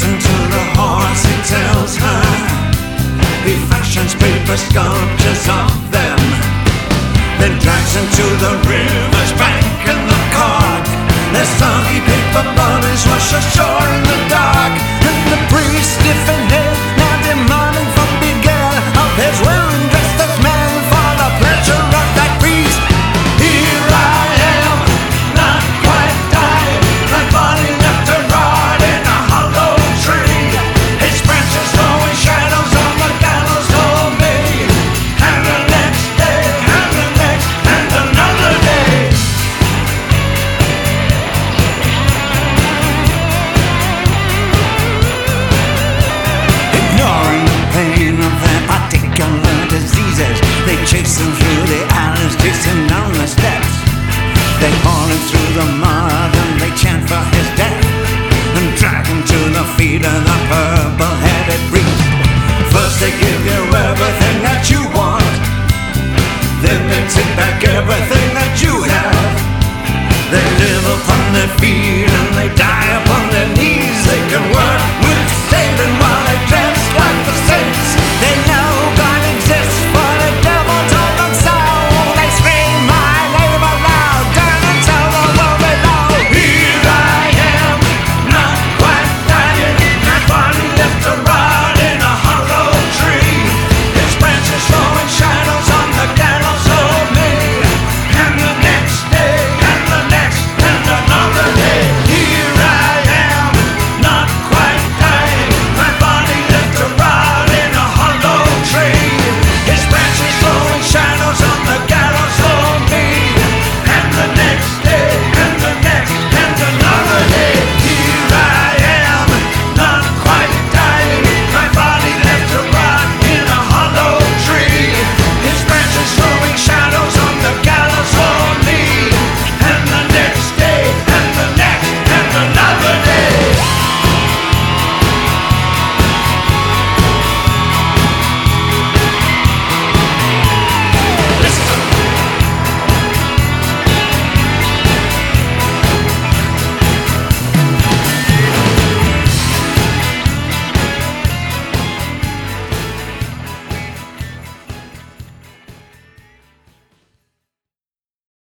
Listen to the horse, he tells her. He fashions paper sculptures of them, then drags them to the river's bank in the cart. Their soggy paper bodies wash ashore in the dark, and the priest, if in